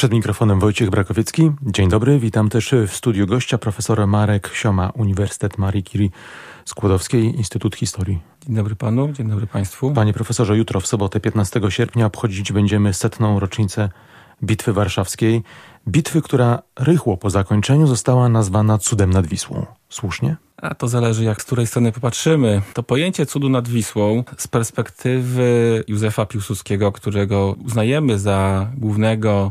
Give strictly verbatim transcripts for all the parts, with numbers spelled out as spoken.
Przed mikrofonem Wojciech Brakowiecki. Dzień dobry, witam też w studiu gościa, profesora Marek Sioma, Uniwersytet Marii Curie Skłodowskiej, Instytut Historii. Dzień dobry panu, dzień dobry państwu. Panie profesorze, jutro w sobotę piętnastego sierpnia obchodzić będziemy setną rocznicę Bitwy Warszawskiej. Bitwy, która rychło po zakończeniu została nazwana cudem nad Wisłą. Słusznie? A to zależy, jak z której strony popatrzymy. To pojęcie cudu nad Wisłą z perspektywy Józefa Piłsudskiego, którego uznajemy za głównego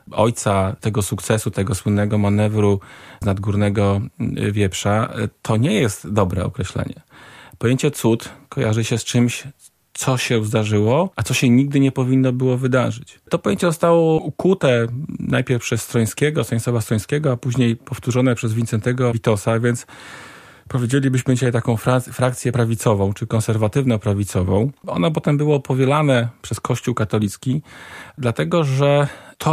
ojca tego sukcesu, tego słynnego manewru z Nadgórnego Wieprza, to nie jest dobre określenie. Pojęcie cud kojarzy się z czymś, co się zdarzyło, a co się nigdy nie powinno było wydarzyć. To pojęcie zostało ukute najpierw przez Strońskiego, Stanisława Strońskiego, a później powtórzone przez Wincentego Witosa, więc powiedzielibyśmy dzisiaj taką frakcję prawicową, czy konserwatywno-prawicową. Ono potem było powielane przez Kościół katolicki, dlatego że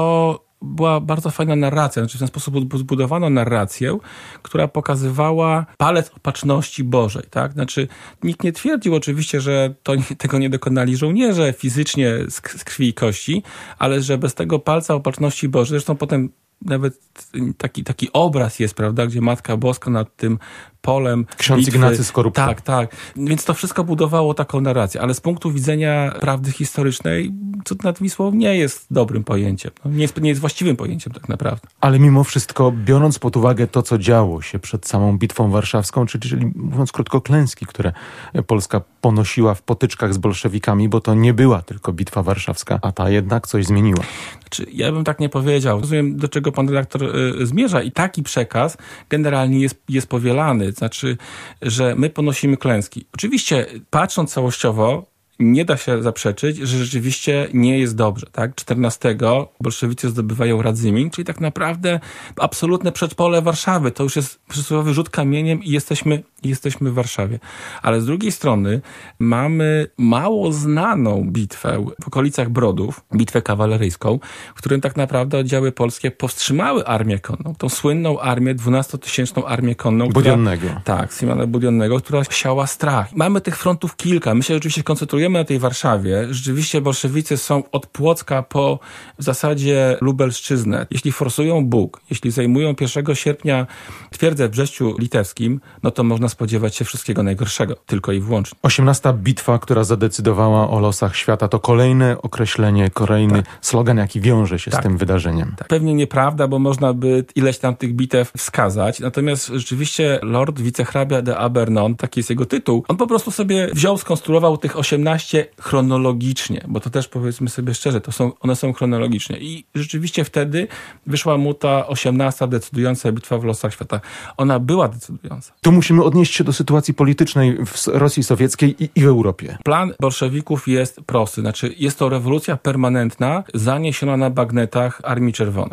to była bardzo fajna narracja, znaczy w ten sposób zbudowano narrację, która pokazywała palec opatrzności Bożej, tak? Znaczy nikt nie twierdził oczywiście, że to, tego nie dokonali żołnierze fizycznie z, z krwi i kości, ale że bez tego palca opatrzności Bożej, zresztą potem nawet taki, taki obraz jest, prawda, gdzie Matka Boska nad tym polem Ksiądz bitwy. Ignacy Skorupka. Tak, tak. Więc to wszystko budowało taką narrację. Ale z punktu widzenia prawdy historycznej cud nad Wisłą nie jest dobrym pojęciem. No, nie, jest, nie jest właściwym pojęciem tak naprawdę. Ale mimo wszystko, biorąc pod uwagę to, co działo się przed samą Bitwą Warszawską, czyli, czyli mówiąc krótko, klęski, które Polska ponosiła w potyczkach z bolszewikami, bo to nie była tylko Bitwa Warszawska, a ta jednak coś zmieniła. Znaczy, ja bym tak nie powiedział. Rozumiem, do czego pan redaktor y, zmierza i taki przekaz generalnie jest, jest powielany. Znaczy, że my ponosimy klęski. Oczywiście, patrząc całościowo, nie da się zaprzeczyć, że rzeczywiście nie jest dobrze. Tak? czternastego bolszewicy zdobywają Radzymin, czyli tak naprawdę absolutne przedpole Warszawy. To już jest przysłowiowy rzut kamieniem i jesteśmy, jesteśmy w Warszawie. Ale z drugiej strony mamy mało znaną bitwę w okolicach Brodów, bitwę kawaleryjską, w którym tak naprawdę oddziały polskie powstrzymały armię konną. Tą słynną armię, dwunastotysięczną armię konną. Budionnego. Która, tak, Simeona Budionnego, która siała strach. Mamy tych frontów kilka. My się oczywiście koncentrujemy na tej Warszawie. Rzeczywiście bolszewicy są od Płocka po w zasadzie Lubelszczyznę. Jeśli forsują Bóg, jeśli zajmują pierwszego sierpnia twierdzę w Brześciu Litewskim, no to można spodziewać się wszystkiego najgorszego. Tylko i wyłącznie. osiemnasta bitwa, która zadecydowała o losach świata, to kolejne określenie, kolejny tak. slogan, jaki wiąże się tak. z tym wydarzeniem. Tak. Pewnie nieprawda, bo można by ileś tam tych bitew wskazać. Natomiast rzeczywiście Lord Wicehrabia de Abernon, taki jest jego tytuł, on po prostu sobie wziął, skonstruował tych osiemnaście chronologicznie, bo to też powiedzmy sobie szczerze, to są, one są chronologicznie. I rzeczywiście wtedy wyszła mu ta osiemnasta decydująca bitwa w losach świata. Ona była decydująca. Tu musimy odnieść się do sytuacji politycznej w Rosji Sowieckiej i, i w Europie. Plan bolszewików jest prosty. Znaczy jest to rewolucja permanentna zaniesiona na bagnetach Armii Czerwonej.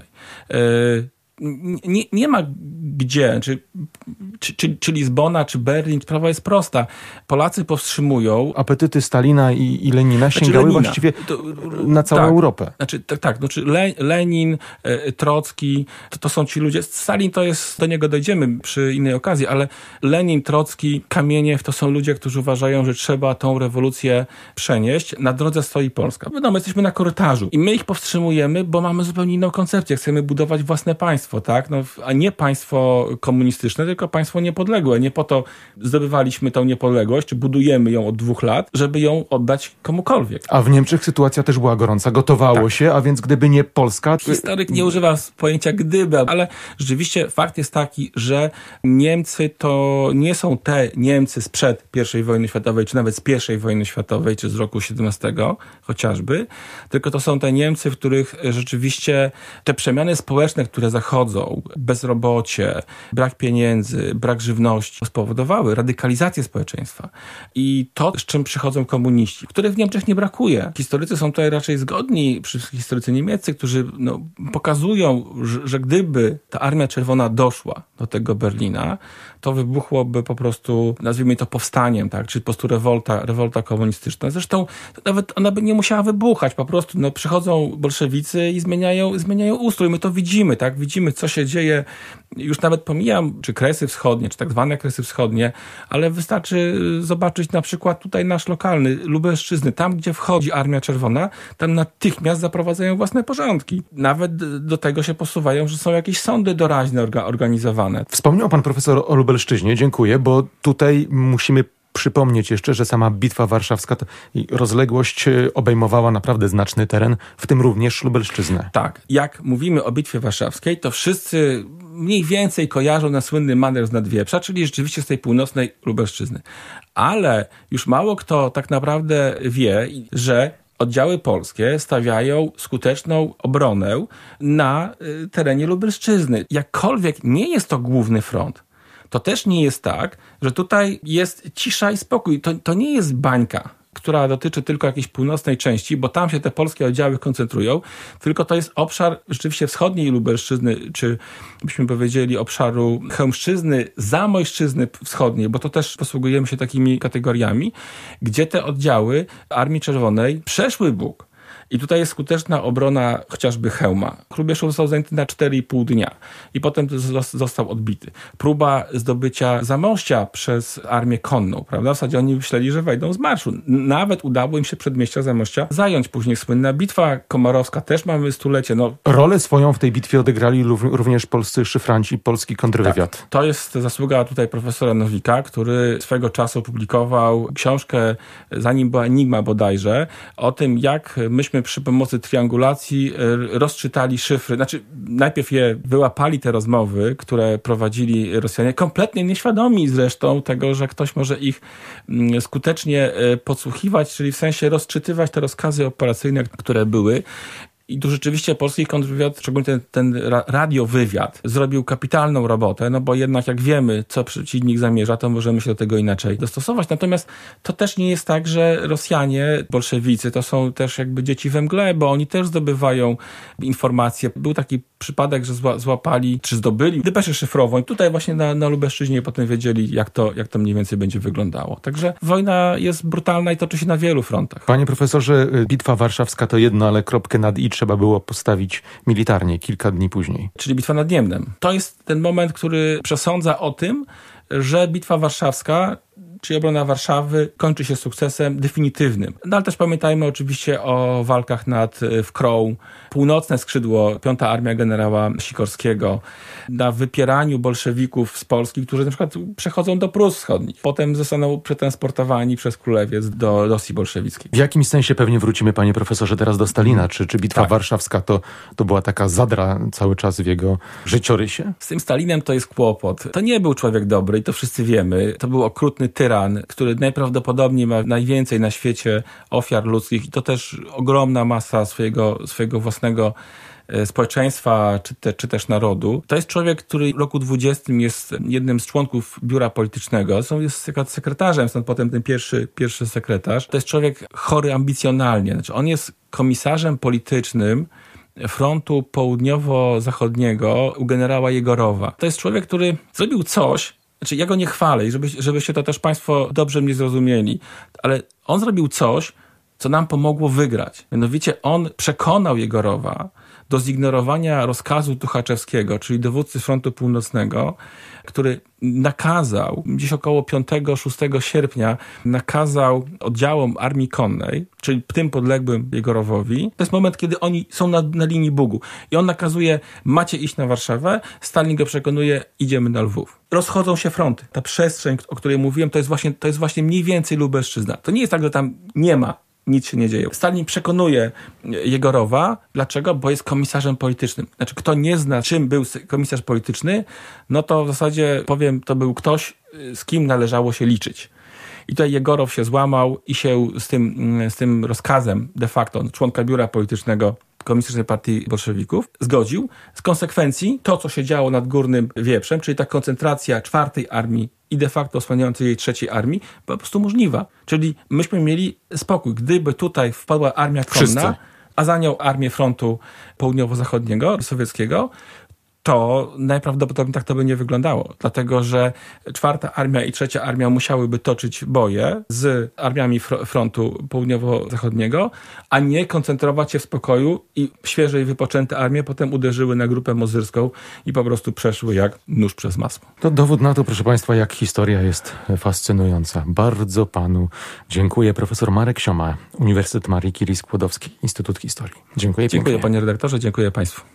Yy, Nie, nie ma gdzie, czy, czy, czy, czy Lizbona, czy Berlin, sprawa jest prosta. Polacy powstrzymują. Apetyty Stalina i, i Lenina sięgały znaczy Lenina. właściwie to, na całą tak, Europę. Znaczy, tak, tak. Znaczy Le, Lenin, e, Trocki, to, to są ci ludzie. Stalin to jest, do niego dojdziemy przy innej okazji, ale Lenin, Trocki, Kamieniew to są ludzie, którzy uważają, że trzeba tą rewolucję przenieść. Na drodze stoi Polska. No, my jesteśmy na korytarzu i my ich powstrzymujemy, bo mamy zupełnie inną koncepcję. Chcemy budować własne państwo. Tak? No, a nie państwo komunistyczne, tylko państwo niepodległe. Nie po to zdobywaliśmy tą niepodległość, czy budujemy ją od dwóch lat, żeby ją oddać komukolwiek. A w Niemczech sytuacja też była gorąca. Gotowało tak. się, a więc gdyby nie Polska... Historyk nie używa pojęcia gdyby, ale rzeczywiście fakt jest taki, że Niemcy to nie są te Niemcy sprzed pierwszej wojny światowej, czy nawet z pierwszej wojny światowej, czy z roku siedemnastego chociażby, tylko to są te Niemcy, w których rzeczywiście te przemiany społeczne, które zachodzą, bezrobocie, brak pieniędzy, brak żywności spowodowały radykalizację społeczeństwa. I to, z czym przychodzą komuniści, których w Niemczech nie brakuje. Historycy są tutaj raczej zgodni, historycy niemieccy, którzy no, pokazują, że, że gdyby ta Armia Czerwona doszła do tego Berlina, to wybuchłoby po prostu, nazwijmy to powstaniem, tak? Czyli po prostu rewolta, rewolta komunistyczna. Zresztą nawet ona by nie musiała wybuchać, po prostu no, przychodzą bolszewicy i zmieniają, zmieniają ustrój. My to widzimy, tak? Widzimy, co się dzieje. Już nawet pomijam, czy Kresy Wschodnie, czy tak zwane Kresy Wschodnie, ale wystarczy zobaczyć na przykład tutaj nasz lokalny, Lubelszczyzny. Tam, gdzie wchodzi Armia Czerwona, tam natychmiast zaprowadzają własne porządki. Nawet do tego się posuwają, że są jakieś sądy doraźne orga- organizowane. Wspomniał pan profesor o Lubelszczyźnie, dziękuję, bo tutaj musimy przypomnieć jeszcze, że sama Bitwa Warszawska i rozległość obejmowała naprawdę znaczny teren, w tym również Lubelszczyznę. Tak. Jak mówimy o Bitwie Warszawskiej, to wszyscy mniej więcej kojarzą na słynny manewr z Nadwieprza, czyli rzeczywiście z tej północnej Lubelszczyzny. Ale już mało kto tak naprawdę wie, że oddziały polskie stawiają skuteczną obronę na terenie Lubelszczyzny. Jakkolwiek nie jest to główny front, to też nie jest tak, że tutaj jest cisza i spokój. To, to nie jest bańka, która dotyczy tylko jakiejś północnej części, bo tam się te polskie oddziały koncentrują, tylko to jest obszar rzeczywiście wschodniej Lubelszczyzny, czy byśmy powiedzieli obszaru Chełmszczyzny, Zamojszczyzny wschodniej, bo to też posługujemy się takimi kategoriami, gdzie te oddziały Armii Czerwonej przeszły Bóg. I tutaj jest skuteczna obrona chociażby Chełma. Hrubieszów został zajęty na cztery i pół dnia i potem został odbity. Próba zdobycia Zamościa przez armię konną, prawda? W zasadzie oni myśleli, że wejdą z marszu. Nawet udało im się przedmieścia Zamościa zająć. Później słynna bitwa komarowska, też mamy stulecie. No, rolę swoją w tej bitwie odegrali również polscy szyfranci, polski kontrwywiad. Tak, to jest zasługa tutaj profesora Nowika, który swego czasu publikował książkę, zanim była Enigma bodajże, o tym, jak myśmy przy pomocy triangulacji rozczytali szyfry. Znaczy, najpierw je wyłapali te rozmowy, które prowadzili Rosjanie, kompletnie nieświadomi zresztą tego, że ktoś może ich skutecznie podsłuchiwać, czyli w sensie rozczytywać te rozkazy operacyjne, które były. I tu rzeczywiście polski kontrwywiad, szczególnie ten, ten radiowywiad, zrobił kapitalną robotę, no bo jednak jak wiemy, co przeciwnik zamierza, to możemy się do tego inaczej dostosować. Natomiast to też nie jest tak, że Rosjanie, bolszewicy, to są też jakby dzieci we mgle, bo oni też zdobywają informacje. Był taki przypadek, że zła, złapali, czy zdobyli depeszę szyfrową i tutaj właśnie na, na Lubelszczyźnie potem wiedzieli, jak to, jak to mniej więcej będzie wyglądało. Także wojna jest brutalna i toczy się na wielu frontach. Panie profesorze, Bitwa Warszawska to jedno, ale kropkę nad i trzeba było postawić militarnie kilka dni później. Czyli bitwa nad Niemnem. To jest ten moment, który przesądza o tym, że Bitwa Warszawska, czyli obrona Warszawy, kończy się sukcesem definitywnym. No ale też pamiętajmy oczywiście o walkach nad Wkrą, północne skrzydło, piąta Armia generała Sikorskiego, na wypieraniu bolszewików z Polski, którzy na przykład przechodzą do Prus Wschodnich. Potem zostaną przetransportowani przez Królewiec do Rosji bolszewickiej. W jakimś sensie pewnie wrócimy, panie profesorze, teraz do Stalina. Czy, czy Bitwa tak. Warszawska to, to była taka zadra cały czas w jego życiorysie? Z tym Stalinem to jest kłopot. To nie był człowiek dobry i to wszyscy wiemy. To był okrutny tyran, który najprawdopodobniej ma najwięcej na świecie ofiar ludzkich i to też ogromna masa swojego, swojego własnego społeczeństwa, czy, te, czy też narodu. To jest człowiek, który w roku dwudziestym jest jednym z członków biura politycznego. Zresztą jest sekretarzem, stąd potem ten pierwszy, pierwszy sekretarz. To jest człowiek chory ambicjonalnie. Znaczy on jest komisarzem politycznym frontu południowo-zachodniego u generała Jegorowa. To jest człowiek, który zrobił coś, znaczy ja go nie chwalę i żeby, żebyście to też państwo dobrze mnie zrozumieli, ale on zrobił coś, co nam pomogło wygrać. Mianowicie on przekonał Jegorowa do zignorowania rozkazu Tuchaczewskiego, czyli dowódcy Frontu Północnego, który nakazał, gdzieś około piątego szóstego sierpnia, nakazał oddziałom Armii Konnej, czyli tym podległym Jegorowowi. To jest moment, kiedy oni są na, na linii Bugu. I on nakazuje, macie iść na Warszawę, Stalin go przekonuje, idziemy na Lwów. Rozchodzą się fronty. Ta przestrzeń, o której mówiłem, to jest właśnie, to jest właśnie mniej więcej Lubelszczyzna. To nie jest tak, że tam nie ma, nic się nie dzieje. Stalin przekonuje Jegorowa. Dlaczego? Bo jest komisarzem politycznym. Znaczy, kto nie zna, czym był komisarz polityczny, no to w zasadzie, powiem, to był ktoś, z kim należało się liczyć. I tutaj Jegorow się złamał i się z tym, z tym rozkazem de facto członka biura politycznego Komunistycznej Partii Bolszewików zgodził. Z konsekwencji to, co się działo nad Górnym Wieprzem, czyli ta koncentracja czwartej armii i de facto osłaniającej jej trzeciej armii, po prostu możliwa. Czyli myśmy mieli spokój. Gdyby tutaj wpadła armia konna, a za nią armię frontu południowo-zachodniego, sowieckiego, to najprawdopodobniej tak to by nie wyglądało. Dlatego, że czwarta armia i trzecia armia musiałyby toczyć boje z armiami fr- frontu południowo-zachodniego, a nie koncentrować się w spokoju i świeże i wypoczęte armie potem uderzyły na grupę mozyrską i po prostu przeszły jak nóż przez masło. To dowód na to, proszę Państwa, jak historia jest fascynująca. Bardzo Panu dziękuję. Profesor Marek Sioma, Uniwersytet Marii Curie Skłodowskiej, Instytut Historii. Dziękuję Dziękuję pięknie. Panie redaktorze, dziękuję Państwu.